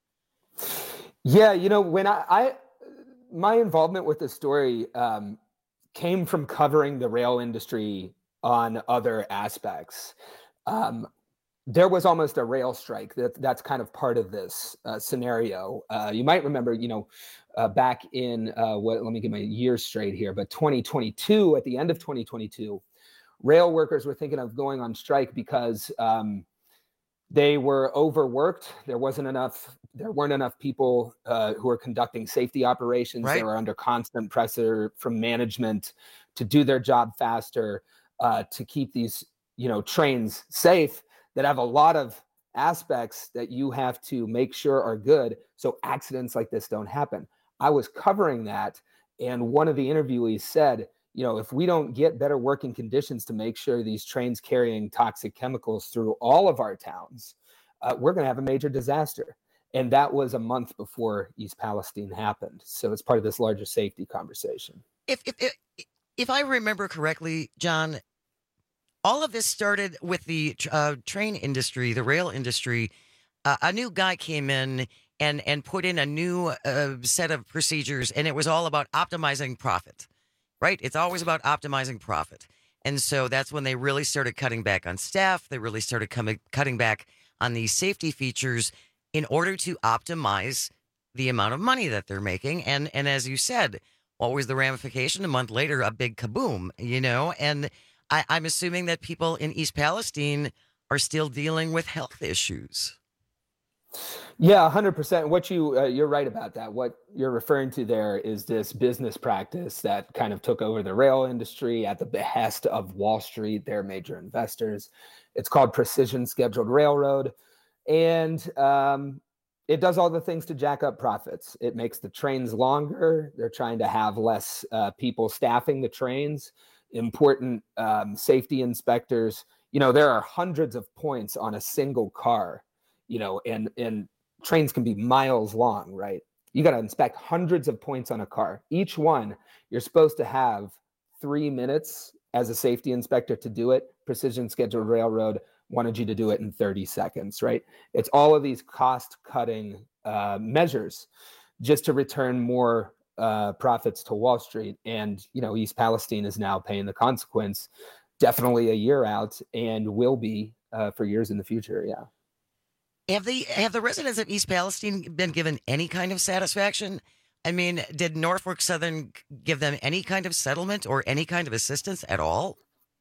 Yeah, you know, when I, I my involvement with the story um, came from covering the rail industry on other aspects. Um, There was almost a rail strike. That that's kind of part of this uh, scenario. Uh, you might remember, you know, uh, back in uh, what? Let me get my years straight here. But twenty twenty-two, at the end of twenty twenty-two, rail workers were thinking of going on strike because um, they were overworked. There wasn't enough. There weren't enough people uh, who were conducting safety operations. Right. They were under constant pressure from management to do their job faster, uh, to keep these, you know, trains safe, that have a lot of aspects that you have to make sure are good so accidents like this don't happen. I was covering that, and one of the interviewees said, you know, if we don't get better working conditions to make sure these trains carrying toxic chemicals through all of our towns, uh, we're going to have a major disaster. And that was a month before East Palestine happened. So it's part of this larger safety conversation. If if if, if I remember correctly, John, all of this started with the uh, train industry, the rail industry. Uh, a new guy came in and and put in a new uh, set of procedures, and it was all about optimizing profit, right? It's always about optimizing profit. And so that's when they really started cutting back on staff. They really started coming cutting back on these safety features in order to optimize the amount of money that they're making. And and as you said, what was the ramification? A month later, a big kaboom, you know? And I, I'm assuming that people in East Palestine are still dealing with health issues. Yeah, one hundred percent. What you, uh, you're right about that. What you're referring to there is this business practice that kind of took over the rail industry at the behest of Wall Street, their major investors. It's called Precision Scheduled Railroad. And um, it does all the things to jack up profits. It makes the trains longer. They're trying to have less uh, people staffing the trains. Important um, safety inspectors. You know, there are hundreds of points on a single car, you know, and, and trains can be miles long, right? You got to inspect hundreds of points on a car. Each one, you're supposed to have three minutes as a safety inspector to do it. Precision Scheduled Railroad wanted you to do it in thirty seconds, right? It's all of these cost-cutting uh, measures just to return more uh, profits to Wall Street. And, you know, East Palestine is now paying the consequence, definitely a year out, and will be uh, for years in the future. Yeah. Have the have the residents of East Palestine been given any kind of satisfaction? I mean, did Norfolk Southern give them any kind of settlement or any kind of assistance at all?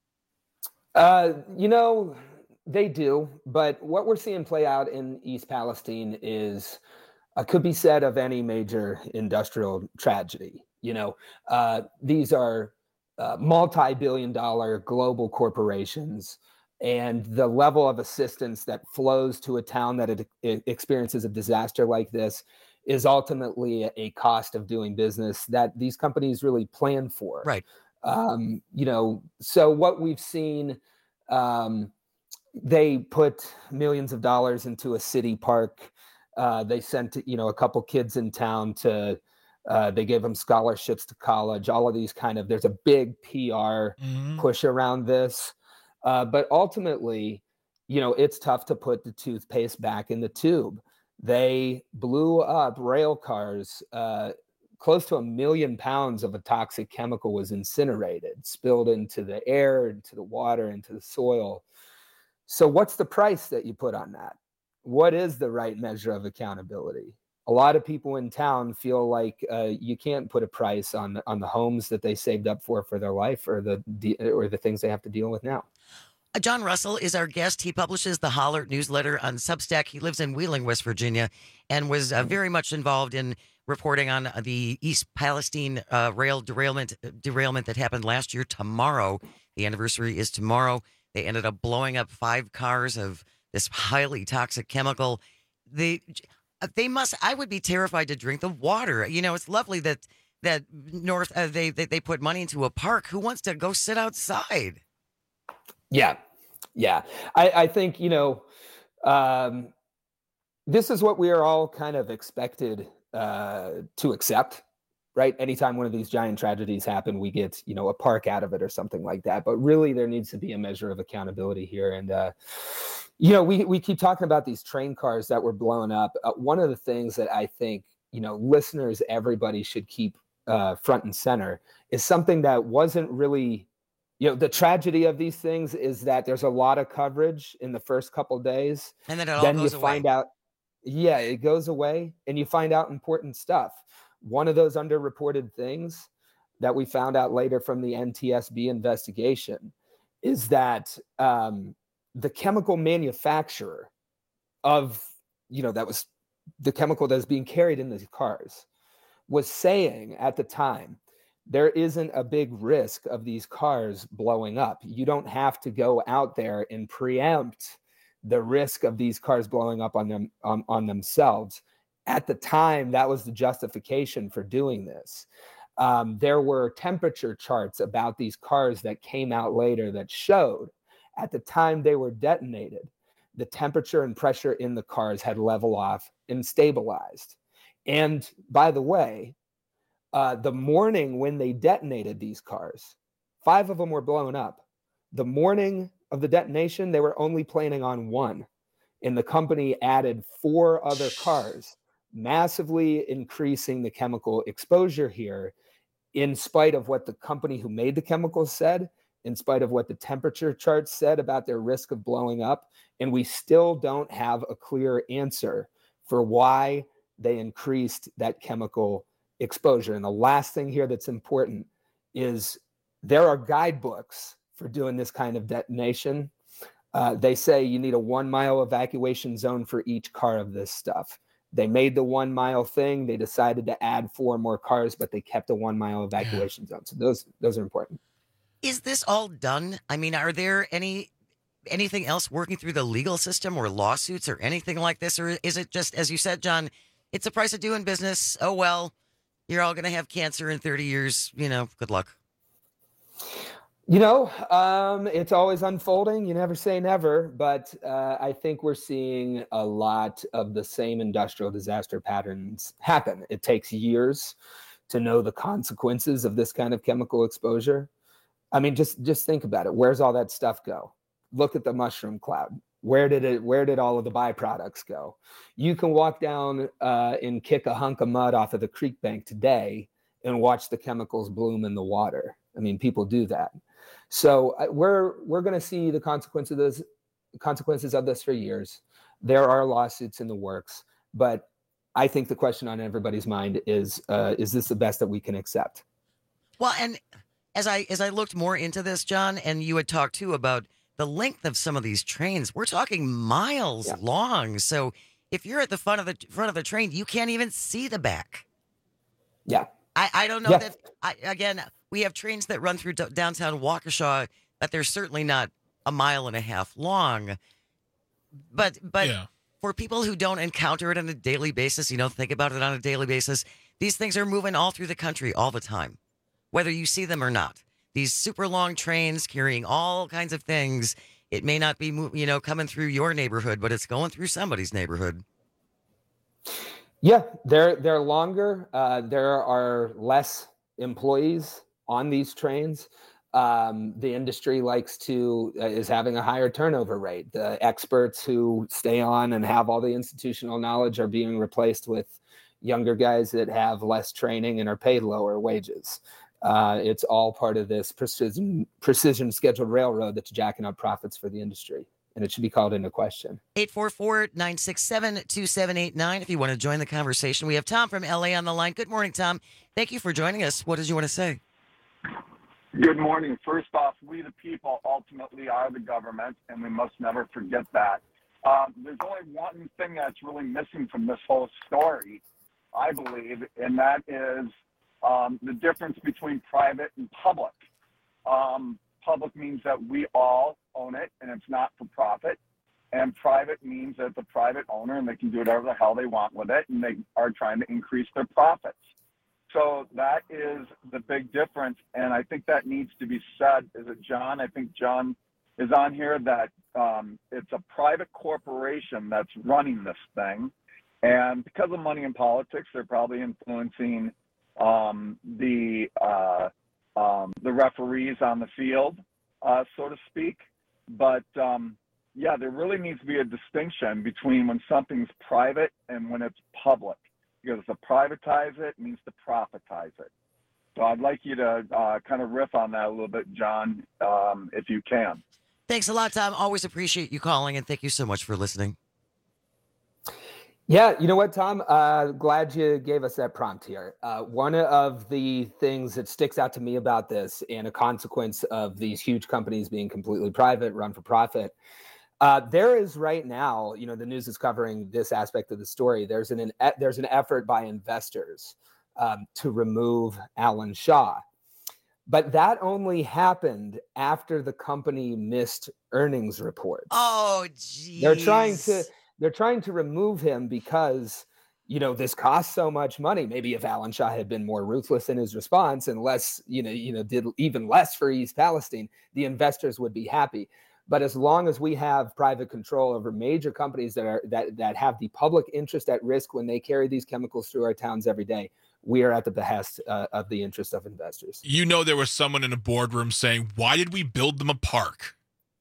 Uh, you know, they do, but what we're seeing play out in East Palestine is uh, could be said of any major industrial tragedy. You know, uh, these are uh, multi-billion dollar global corporations, and the level of assistance that flows to a town that it, it experiences a disaster like this is ultimately a cost of doing business that these companies really plan for. Right. Um, you know, so what we've seen, um, they put millions of dollars into a city park. Uh, they sent, you know, a couple kids in town to, uh, they gave them scholarships to college, all of these kind of, there's a big P R Mm-hmm. push around this. Uh, but ultimately, you know, it's tough to put the toothpaste back in the tube. They blew up rail cars. Uh, close to a million pounds of a toxic chemical was incinerated, spilled into the air, into the water, into the soil. So what's the price that you put on that? What is the right measure of accountability? A lot of people in town feel like uh, you can't put a price on on the homes that they saved up for for their life, or the or the things they have to deal with now. Uh, John Russell is our guest. He publishes the Holler newsletter on Substack. He lives in Wheeling, West Virginia, and was uh, very much involved in reporting on the East Palestine uh, rail derailment derailment that happened last year. Tomorrow, the anniversary is tomorrow. They ended up blowing up five cars of this highly toxic chemical. They they must. I would be terrified to drink the water. You know, it's lovely that that North uh, they, they they put money into a park. Who wants to go sit outside? Yeah, yeah. I, I think, you know, um, this is what we are all kind of expected uh, to accept, right? Anytime one of these giant tragedies happen, we get, you know, a park out of it or something like that. But really, there needs to be a measure of accountability here. And, uh, you know, we, we keep talking about these train cars that were blown up. Uh, one of the things that I think, you know, listeners, everybody should keep uh, front and center is something that wasn't really, you know, the tragedy of these things is that there's a lot of coverage in the first couple of days. And then it all then goes you away. find out, yeah, it goes away and you find out important stuff. One of those underreported things that we found out later from the N T S B investigation is that um, the chemical manufacturer of, you know, that was the chemical that is being carried in these cars was saying at the time, there isn't a big risk of these cars blowing up. You don't have to go out there and preempt the risk of these cars blowing up on them on, on themselves. At the time, that was the justification for doing this. Um, there were temperature charts about these cars that came out later that showed at the time they were detonated, the temperature and pressure in the cars had leveled off and stabilized. And by the way, uh, the morning when they detonated these cars, five of them were blown up. The morning of the detonation, they were only planning on one. And the company added four other cars, massively increasing the chemical exposure here, in spite of what the company who made the chemicals said, in spite of what the temperature charts said about their risk of blowing up. And we still don't have a clear answer for why they increased that chemical exposure. And the last thing here that's important is there are guidebooks for doing this kind of detonation. Uh, they say you need a one mile evacuation zone for each car of this stuff. They made the one mile thing. They decided to add four more cars, but they kept a one mile evacuation zone. So those those are important. Is this all done? I mean, are there any anything else working through the legal system or lawsuits or anything like this? Or is it just, as you said, John, it's the price of doing business. Oh, well, you're all going to have cancer in thirty years. You know, good luck. You know, um, it's always unfolding. You never say never, but uh, I think we're seeing a lot of the same industrial disaster patterns happen. It takes years to know the consequences of this kind of chemical exposure. I mean, just just think about it. Where's all that stuff go? Look at the mushroom cloud. Where did it? Where did all of the byproducts go? You can walk down uh, and kick a hunk of mud off of the creek bank today and watch the chemicals bloom in the water. I mean, people do that. So uh, we're we're going to see the consequence of this consequences of this for years. There are lawsuits in the works, but I think the question on everybody's mind is, uh, is this the best that we can accept? Well, and as I as I looked more into this, John, and you had talked too about the length of some of these trains, we're talking miles yeah. long. So if you're at the front of the front of the train, you can't even see the back. Yeah. I, I don't know yeah. that, I, again, we have trains that run through d- downtown Waukesha, but they're certainly not a mile and a half long. But, but yeah. for people who don't encounter it on a daily basis, you know, think about it on a daily basis, these things are moving all through the country all the time, whether you see them or not. These super long trains carrying all kinds of things. It may not be, you know, coming through your neighborhood, but it's going through somebody's neighborhood. Yeah, they're they're longer. Uh, there are less employees on these trains. Um, the industry likes to uh, is having a higher turnover rate. The experts who stay on and have all the institutional knowledge are being replaced with younger guys that have less training and are paid lower wages. Uh, it's all part of this precision precision scheduled railroad that's jacking up profits for the industry, and it should be called into question. eight four four, nine six seven, two seven eight nine if you want to join the conversation. We have Tom from L A on the line. Good morning, Tom. Thank you for joining us. What did you want to say? Good morning. First off, we the people ultimately are the government, and we must never forget that. Um, there's only one thing that's really missing from this whole story, I believe, and that is Um, the difference between private and public. Um, public means that we all own it and it's not for profit. And private means that the private owner, and they can do whatever the hell they want with it, and they are trying to increase their profits. So that is the big difference. And I think that needs to be said. Is it John? I think John is on here, that um, it's a private corporation that's running this thing. And because of money in politics, they're probably influencing um, the uh, um, the referees on the field, uh, so to speak. But um, yeah, there really needs to be a distinction between when something's private and when it's public. Because to privatize it means to profitize it. So I'd like you to uh, kind of riff on that a little bit, John, um, if you can. Thanks a lot, Tom. Always appreciate you calling, and thank you so much for listening. Yeah, you know what, Tom? Uh, glad you gave us that prompt here. Uh, one of the things that sticks out to me about this, and a consequence of these huge companies being completely private, run for profit, uh, there is right now, you know, the news is covering this aspect of the story. There's an, an there's an effort by investors um, to remove Alan Shaw, but that only happened after the company missed earnings reports. Oh, geez. They're trying to. They're trying to remove him because, you know, this costs so much money. Maybe if Alan Shaw had been more ruthless in his response and less, you know, you know, did even less for East Palestine, the investors would be happy. But as long as we have private control over major companies that are that that have the public interest at risk when they carry these chemicals through our towns every day, we are at the behest uh, of the interest of investors. You know, there was someone in a boardroom saying, "Why did we build them a park?"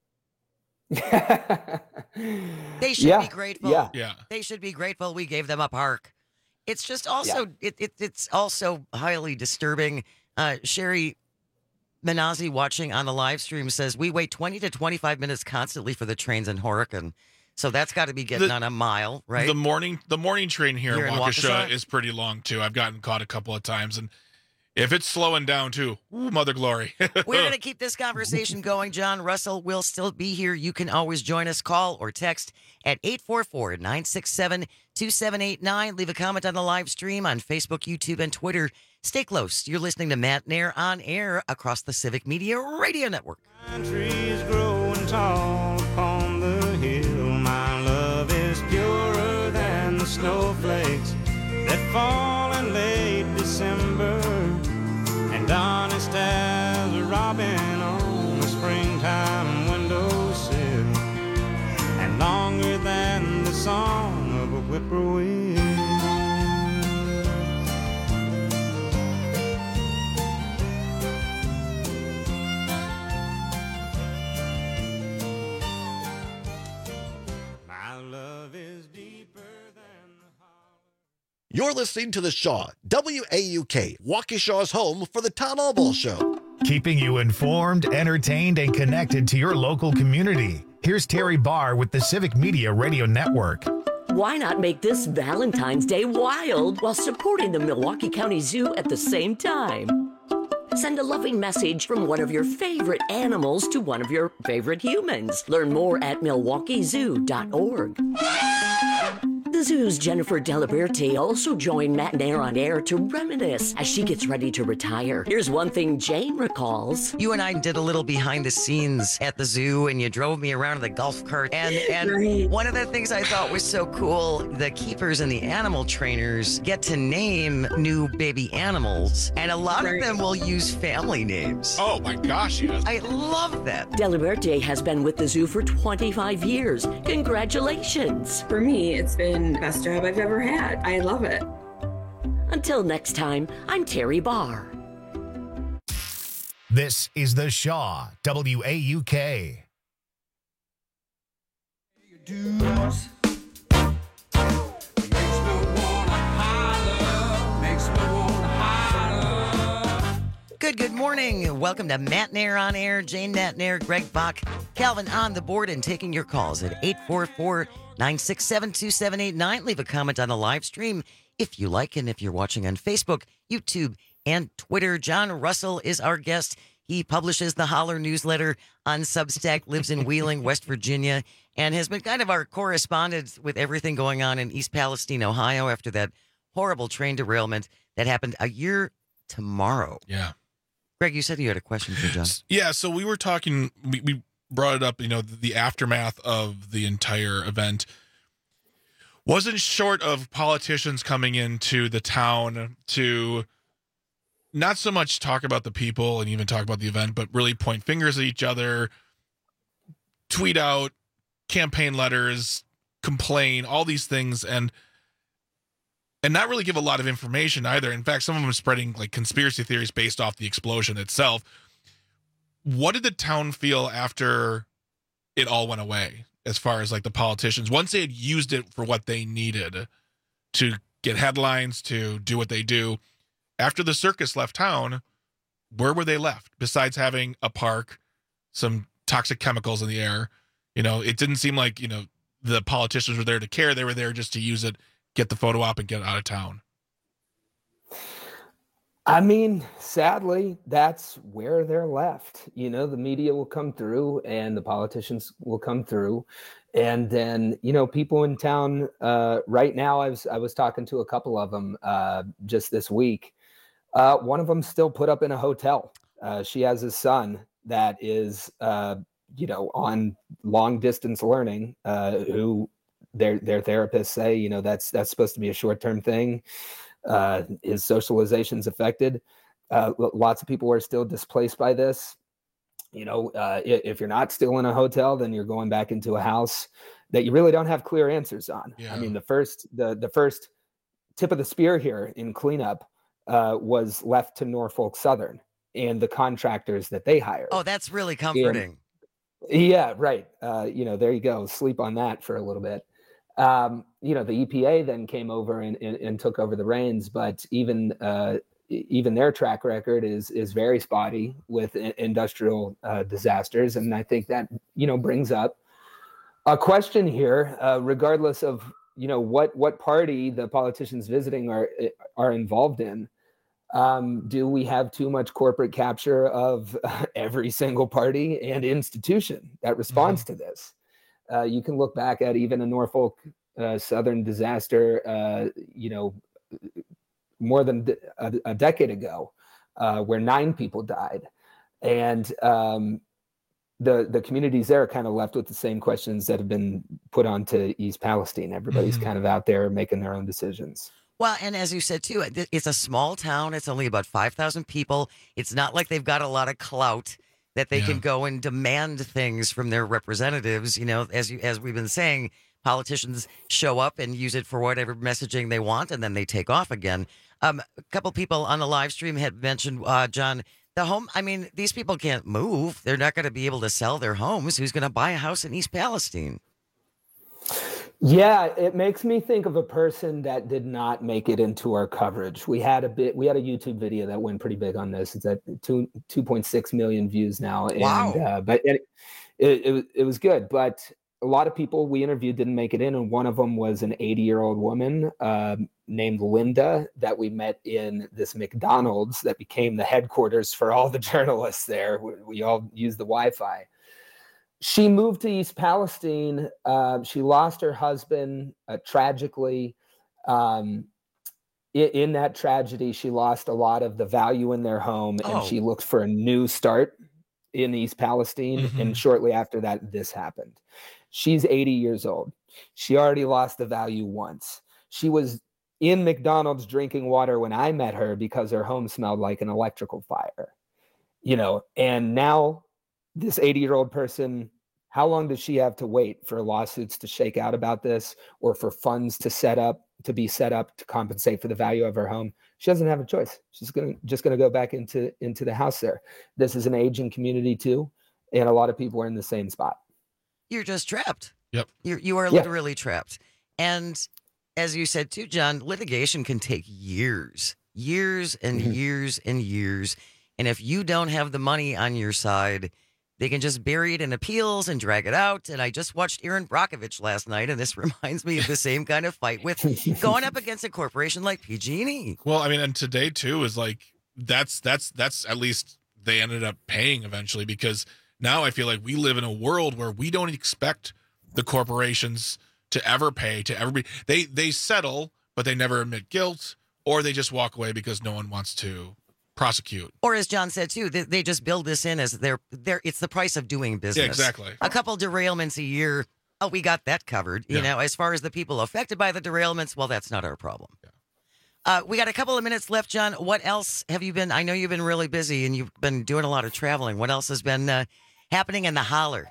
They should yeah, be grateful. Yeah. yeah. They should be grateful we gave them a park. It's just also, yeah. it, it it's also highly disturbing. Uh, Sherry Menazi watching on the live stream says, we wait twenty to twenty-five minutes constantly for the trains in Horicon. So that's got to be getting the, on a mile, right? The morning the morning train here, here in Waukesha, Waukesha is pretty long, too. I've gotten caught a couple of times, and if it's slowing down, too, ooh, mother glory. We're going to keep this conversation going. John Russell will still be here. You can always join us. Call or text at eight four four, nine six seven, two seven eight nine. Leave a comment on the live stream on Facebook, YouTube, and Twitter. Stay close. You're listening to Matt Nair on air across the Civic Media Radio Network. Trees growing tall upon the hill. My love is purer than the snowflakes that fall in late December. And honest as a robin on a springtime windowsill, and longer than the song of a whippoorwill. My love is deeper than the hollow. You're listening to The Shaw, W A U K, Waukesha's home for the Tom Albaugh Show. Keeping you informed, entertained, and connected to your local community. Here's Terry Barr with the Civic Media Radio Network. Why not make this Valentine's Day wild while supporting the Milwaukee County Zoo at the same time? Send a loving message from one of your favorite animals to one of your favorite humans. Learn more at milwaukee zoo dot org. The Zoo's Jennifer Deliberte also joined Matt Nair on air to reminisce as she gets ready to retire. Here's one thing Jane recalls. You and I did a little behind the scenes at the zoo, and you drove me around in the golf cart. And, and Right. one of the things I thought was so cool, the keepers and the animal trainers get to name new baby animals, and a lot Right. of them will use family names. Oh my gosh, yes. I love that. Deliberte has been with the zoo for twenty-five years. Congratulations. For me, it's been the best job I've ever had. I love it. Until next time, I'm Terry Barr. This is The Shaw, W A U K. Dues. Good, good morning. Welcome to Matt Nair on Air. Jane Matt Nair, Greg Bach, Calvin on the board, and taking your calls at eight four four, nine six seven, two seven eight nine. Leave a comment on the live stream if you like, and if you're watching on Facebook, YouTube, and Twitter. John Russell is our guest. He publishes the Holler newsletter on Substack, lives in Wheeling, West Virginia, and has been kind of our correspondent with everything going on in East Palestine, Ohio, after that horrible train derailment that happened a year tomorrow. Yeah. Greg, you said you had a question for John. Yeah, so we were talking, we, we brought it up, you know, the aftermath of the entire event wasn't short of politicians coming into the town to not so much talk about the people and even talk about the event, but really point fingers at each other, tweet out campaign letters, complain, all these things, and and not really give a lot of information either. In fact, some of them spreading like conspiracy theories based off the explosion itself. What did the town feel after it all went away, as far as like the politicians, once they had used it for what they needed to get headlines, to do what they do? After the circus left town, where were they left besides having a park, some toxic chemicals in the air? You know, it didn't seem like, you know, the politicians were there to care. They were there just to use it, get the photo op, and get out of town. I mean, sadly, that's where they're left. You know, the media will come through and the politicians will come through. And then, you know, people in town uh, right now, I was, I was talking to a couple of them uh, just this week. Uh, one of them still put up in a hotel. Uh, she has a son that is, uh, you know, on long distance learning, uh, who their their therapists say, you know, that's that's supposed to be a short term thing. Uh, his socialization's affected. Uh, lots of people are still displaced by this. You know, uh, if you're not still in a hotel, then you're going back into a house that you really don't have clear answers on. Yeah. I mean, the first the the first tip of the spear here in cleanup uh, was left to Norfolk Southern and the contractors that they hired. Oh, that's really comforting. And, yeah, right. Uh, you know, there you go. Sleep on that for a little bit. Um, you know, the E P A then came over and, and, and took over the reins, but even uh, even their track record is is very spotty with I- industrial uh, disasters, and I think that, you know, brings up a question here, uh, regardless of, you know, what what party the politicians visiting are are involved in. Um, do we have too much corporate capture of uh, every single party and institution that responds mm-hmm. to this? Uh, you can look back at even a Norfolk uh, Southern disaster, uh, you know, more than a, a decade ago, uh, where nine people died. And um, the the communities there are kind of left with the same questions that have been put onto East Palestine. Everybody's mm-hmm. kind of out there making their own decisions. Well, and as you said, too, it's a small town. It's only about five thousand people. It's not like they've got a lot of clout that they yeah. can go and demand things from their representatives. You know, as you as we've been saying, politicians show up and use it for whatever messaging they want, and then they take off again. Um, a couple people on the live stream had mentioned, uh, John, the home. I mean, these people can't move. They're not going to be able to sell their homes. Who's going to buy a house in East Palestine? Yeah, it makes me think of a person that did not make it into our coverage. We had a bit, we had a YouTube video that went pretty big on this. It's at two two point six million views now. Wow. And, uh, but it, it it it was good. But a lot of people we interviewed didn't make it in, and one of them was an eighty year old woman um, named Linda that we met in this McDonald's that became the headquarters for all the journalists there. We, we all used the Wi-Fi. She moved to East Palestine. Uh, she lost her husband uh, tragically. Um, in, in that tragedy, she lost a lot of the value in their home, Oh. and she looked for a new start in East Palestine. Mhm. And shortly after that, this happened. She's eighty years old. She already lost the value once. She was in McDonald's drinking water when I met her because her home smelled like an electrical fire. You know, and now this eighty year old person, how long does she have to wait for lawsuits to shake out about this, or for funds to set up to be set up to compensate for the value of her home? She doesn't have a choice. She's going to just going to go back into into the house there. This is an aging community too, and a lot of people are in the same spot. You're just trapped. Yep. You're, you are Yeah. literally trapped. And as you said too, John, litigation can take years, years and Mhm. years and years. And if you don't have the money on your side, they can just bury it in appeals and drag it out. And I just watched Aaron Brockovich last night, and this reminds me of the same kind of fight with going up against a corporation like P G and E. Well, I mean, and today too is like that's that's that's at least they ended up paying eventually, because now I feel like we live in a world where we don't expect the corporations to ever pay, to ever be they they settle, but they never admit guilt, or they just walk away because no one wants to prosecute. Or as John said too, they, they just build this in as their their it's the price of doing business. Yeah, exactly. A couple derailments a year. Oh, we got that covered. You Yeah. know, as far as the people affected by the derailments, well, that's not our problem. Uh, we got a couple of minutes left, John. What else have you been? I know you've been really busy and you've been doing a lot of traveling. What else has been uh, happening in the holler?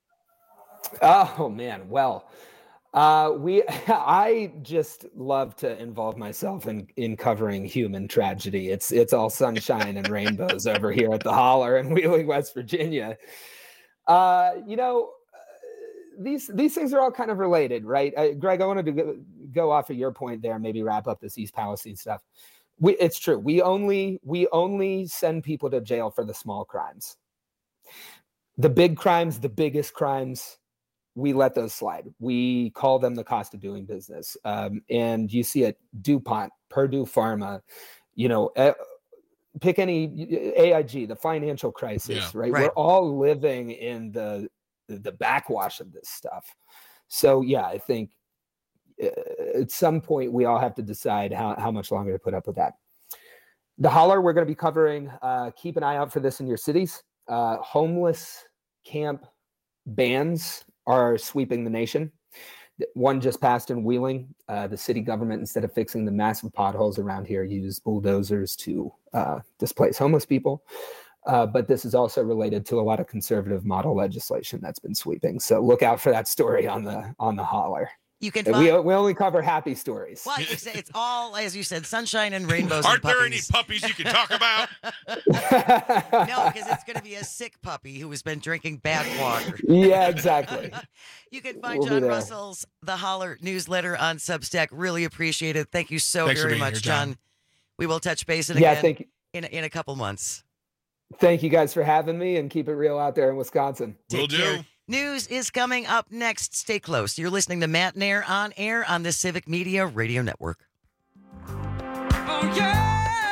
Oh man, well, uh, we I just love to involve myself in in covering human tragedy. It's it's all sunshine and rainbows over here at the Holler in Wheeling, West Virginia. Uh, you know, uh, these these things are all kind of related, right? Uh, Greg, I wanted to go, go off of your point there, maybe wrap up this East Palestine stuff. We, it's true. We only we only send people to jail for the small crimes. The big crimes, the biggest crimes, we let those slide. We call them the cost of doing business. Um, and you see it, DuPont, Purdue Pharma, you know, uh, pick any A I G, the financial crisis, Yeah. right? Right. We're all living in the the backwash of this stuff. So yeah, I think uh, at some point we all have to decide how, how much longer to put up with that. The Holler, we're going to be covering, uh, keep an eye out for this in your cities. Uh, homeless camp bans are sweeping the nation. One just passed in Wheeling. Uh, the city government, instead of fixing the massive potholes around here, used bulldozers to uh, displace homeless people. Uh, but this is also related to a lot of conservative model legislation that's been sweeping. So look out for that story on the on the Holler. You can And find. we we only cover happy stories. Well, it's, it's all, as you said, sunshine and rainbows. Aren't and there any puppies. puppies you can talk about? No, because it's going to be a sick puppy who has been drinking bad water. Yeah, exactly. You can find We'll be John there. Russell's The Holler newsletter on Substack. Really appreciate it. Thank you so Thanks for very being much, here, John. John. We will touch base Yeah, again thank you. in, in a couple months. Thank you guys for having me, and keep it real out there in Wisconsin. Will Take care. do. News is coming up next. Stay close. You're listening to Matt Nair on air on the Civic Media Radio Network. Oh, yeah.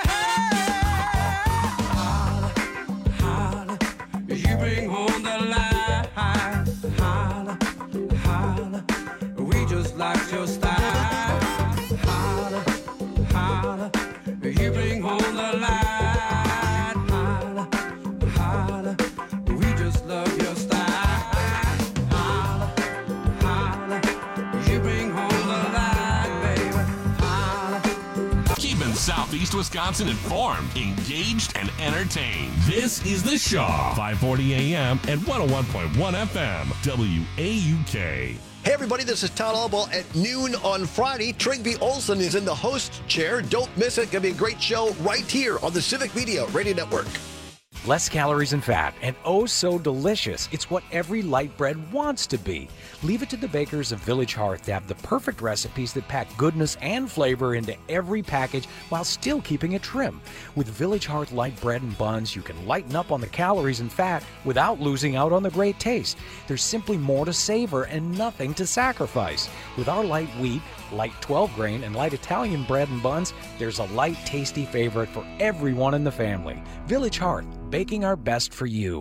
Holla, holla. You bring home the light. Holla, holla. We just like your style. Holla, holla. You bring home the light. Holla, holla. We just love your style. Holla, holla. You bring home the light, baby. Holla. Keeping Southeast Wisconsin informed, engaged, and entertained. This is The Shaw, five forty A M and one oh one point one F M, W A U K. Hey everybody, this is Todd Albaugh at noon on Friday. Trigby Olson is in the host chair. Don't miss it. Gonna be a great show right here on the Civic Media Radio Network. Less calories and fat, and oh so delicious. It's what every light bread wants to be. Leave it to the bakers of Village Hearth to have the perfect recipes that pack goodness and flavor into every package while still keeping it trim. With Village Hearth light bread and buns, you can lighten up on the calories and fat without losing out on the great taste. There's simply more to savor and nothing to sacrifice. With our light wheat, light twelve grain, and light Italian bread and buns, there's a light, tasty favorite for everyone in the family. Village Hearth, baking our best for you.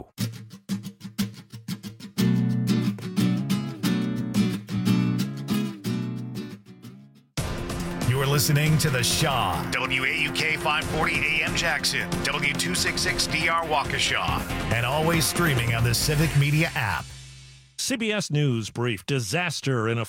You're listening to The Shaw, W A U K five forty A M Jackson, W two sixty-six D R Waukesha, and always streaming on the Civic Media app. C B S News brief: disaster in a